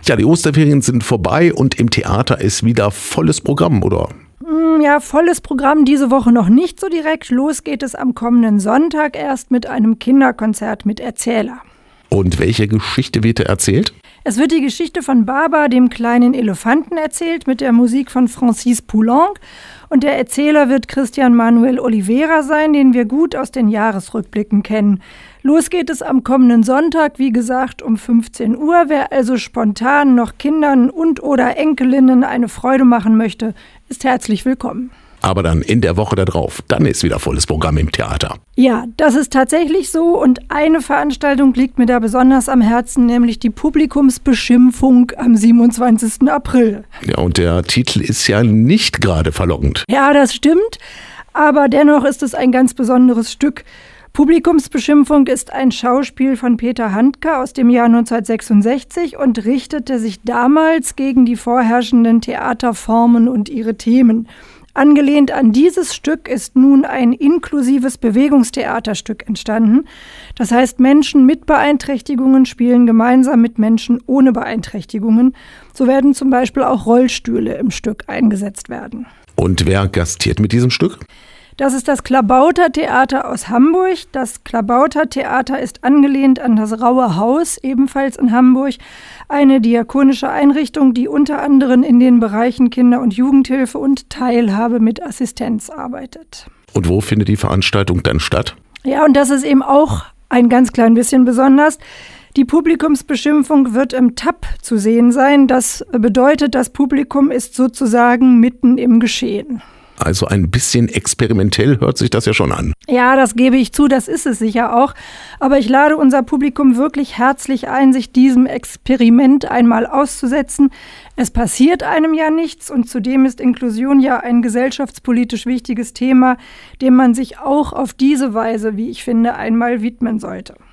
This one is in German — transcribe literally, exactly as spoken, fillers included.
Ja, die Osterferien sind vorbei und im Theater ist wieder volles Programm, oder? Ja, volles Programm diese Woche noch nicht so direkt. Los geht es am kommenden Sonntag erst mit einem Kinderkonzert mit Erzähler. Und welche Geschichte wird da erzählt? Es wird die Geschichte von Baba, dem kleinen Elefanten, erzählt mit der Musik von Francis Poulenc. Und der Erzähler wird Christian Manuel Oliveira sein, den wir gut aus den Jahresrückblicken kennen. Los geht es am kommenden Sonntag, wie gesagt, um fünfzehn Uhr. Wer also spontan noch Kindern und oder Enkelinnen eine Freude machen möchte, ist herzlich willkommen. Aber dann in der Woche darauf, dann ist wieder volles Programm im Theater. Ja, das ist tatsächlich so und eine Veranstaltung liegt mir da besonders am Herzen, nämlich die Publikumsbeschimpfung am siebenundzwanzigsten April. Ja, und der Titel ist ja nicht gerade verlockend. Ja, das stimmt, aber dennoch ist es ein ganz besonderes Stück. Publikumsbeschimpfung ist ein Schauspiel von Peter Handke aus dem Jahr neunzehnhundertsechsundsechzig und richtete sich damals gegen die vorherrschenden Theaterformen und ihre Themen. Angelehnt an dieses Stück ist nun ein inklusives Bewegungstheaterstück entstanden. Das heißt, Menschen mit Beeinträchtigungen spielen gemeinsam mit Menschen ohne Beeinträchtigungen. So werden zum Beispiel auch Rollstühle im Stück eingesetzt werden. Und wer gastiert mit diesem Stück? Das ist das Klabauter-Theater aus Hamburg. Das Klabauter-Theater ist angelehnt an das Raue Haus, ebenfalls in Hamburg. Eine diakonische Einrichtung, die unter anderem in den Bereichen Kinder- und Jugendhilfe und Teilhabe mit Assistenz arbeitet. Und wo findet die Veranstaltung dann statt? Ja, und das ist eben auch ein ganz klein bisschen besonders. Die Publikumsbeschimpfung wird im T A P zu sehen sein. Das bedeutet, das Publikum ist sozusagen mitten im Geschehen. Also ein bisschen experimentell hört sich das ja schon an. Ja, das gebe ich zu, das ist es sicher auch. Aber ich lade unser Publikum wirklich herzlich ein, sich diesem Experiment einmal auszusetzen. Es passiert einem ja nichts und zudem ist Inklusion ja ein gesellschaftspolitisch wichtiges Thema, dem man sich auch auf diese Weise, wie ich finde, einmal widmen sollte.